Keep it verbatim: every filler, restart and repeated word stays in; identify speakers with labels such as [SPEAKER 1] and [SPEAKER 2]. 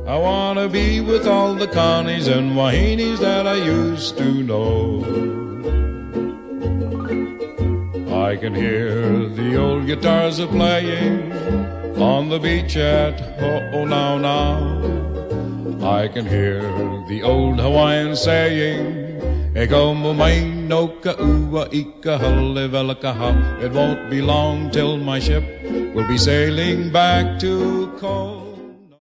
[SPEAKER 1] I wanna be with all the Connies and Wahinis that I used to know. I can hear the old guitars a playing on the beach at Oh Now Now. I can hear the old Hawaiian saying, Ego mo mai no ka ua ika halevelakaha. It won't be long till my ship will be sailing back to Ko.